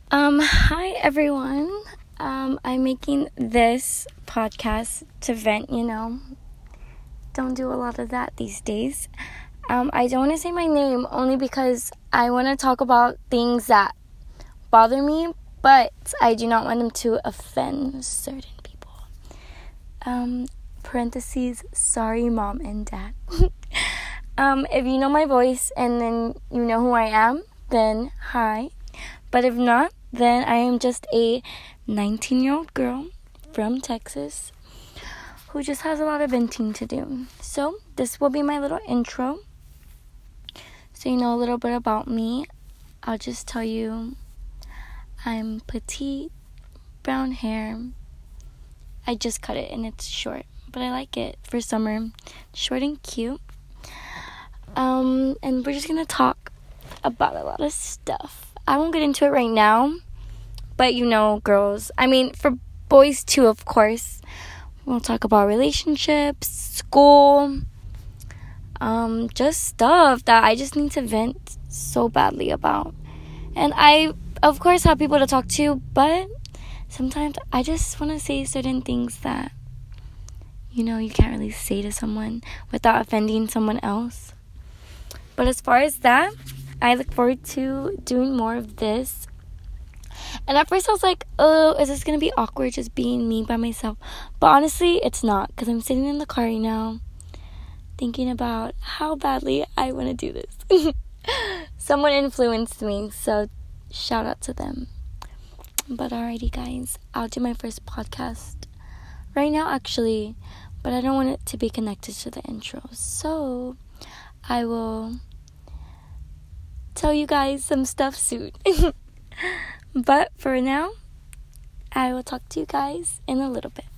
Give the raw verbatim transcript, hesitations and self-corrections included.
Um, hi everyone. Um, I'm making this podcast to vent, you know. Don't do a lot of that these days. Um, I don't want to say my name only because I want to talk about things that bother me, but I do not want them to offend certain people. Um, parentheses, sorry mom and dad. um, if you know my voice and then you know who I am, then hi. But if not, then I am just a nineteen-year-old girl from Texas who just has a lot of venting to do. So this will be my little intro. So you know a little bit about me. I'll just tell you I'm petite, brown hair. I just cut it and it's short, but I like it for summer. Short and cute. Um, and we're just going to talk about a lot of stuff. I won't get into it right now, but you know, girls, I mean, for boys too, of course, we'll talk about relationships, school, um, just stuff that I just need to vent so badly about. And I, of course, have people to talk to, but sometimes I just want to say certain things that, you know, you can't really say to someone without offending someone else. But as far as that, I look forward to doing more of this. And at first I was like, oh, is this going to be awkward just being me by myself? But honestly, it's not, because I'm sitting in the car right now thinking about how badly I want to do this. Someone influenced me, so shout out to them. But alrighty, guys, I'll do my first podcast right now, actually, but I don't want it to be connected to the intro. So I will tell you guys some stuff soon. But for now, I will talk to you guys in a little bit.